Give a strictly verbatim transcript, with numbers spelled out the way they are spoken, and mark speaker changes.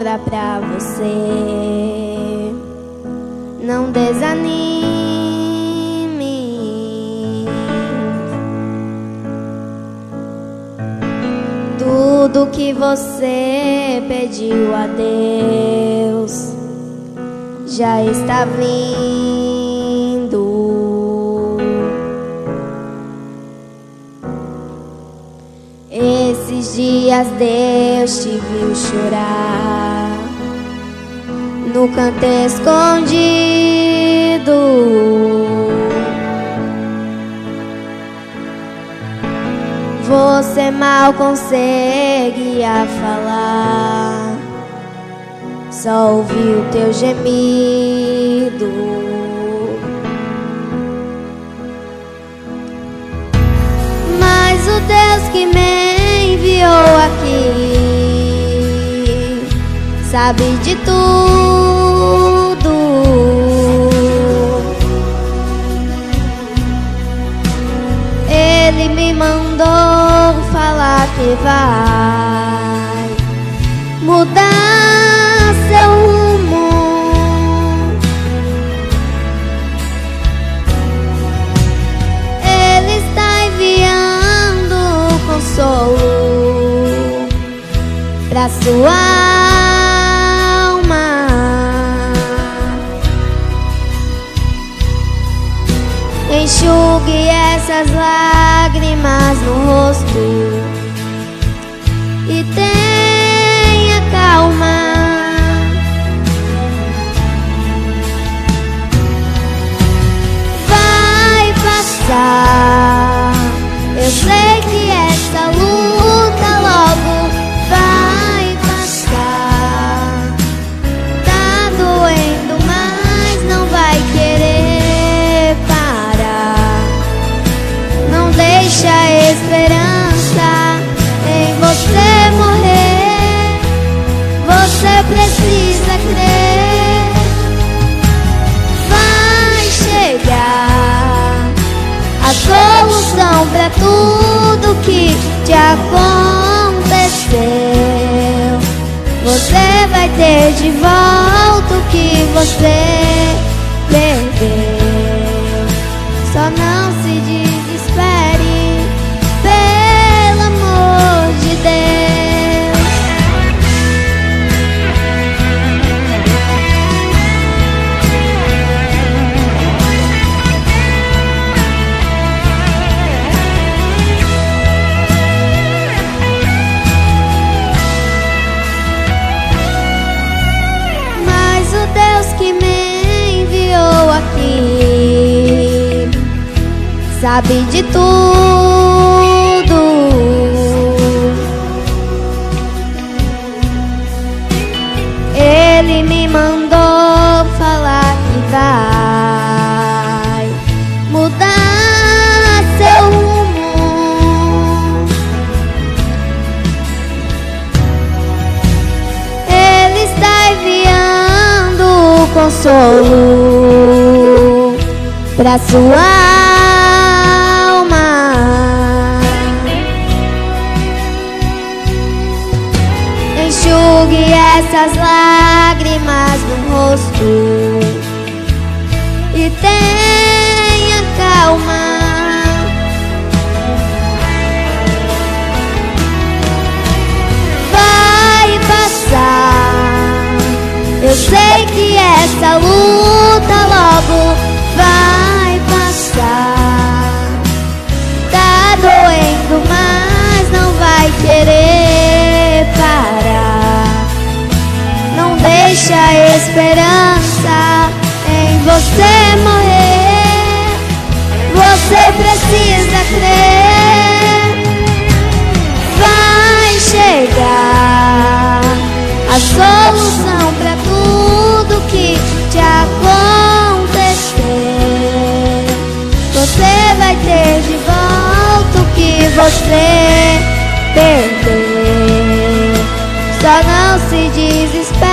Speaker 1: outra pra você. Não desanime. Tudo que você pediu a Deus já está vindo. Esses dias Deus te viu chorar no canto escondido. Você mal conseguia falar, só ouviu teu gemido. Mas o Deus que me enviou aqui sabe de tudo. Ele me mandou falar que vai mudar seu rumo. Ele está enviando consolo pra sua alma. Enxugue essas lágrimas no rosto e tenha calma. Vai passar. Eu sei que essa luta logo vai passar. Tá doendo, mas não vai querer parar. Não deixa a esperança em você morrer. Você precisa crer. Vai chegar a solução pra tudo que te aconteceu. Você vai ter de volta o que você perdeu. Só não se desespere, pelo amor de Deus. Mas o Deus que me enviou aqui sabe de tudo. Ele me mandou falar que vai mudar seu rumo. Ele está enviando consolo pra sua alma. Enxugue essas lágrimas no rosto e tenha calma. Vai passar. Eu sei que essa luta logo vai passar. Tá doendo, mas não vai querer parar. Não deixa a esperança em você morrer. Você precisa crer. Vai chegar a solução pra tudo que te acontecer. Você vai ter de volta o que você perdeu. Só não se desespere.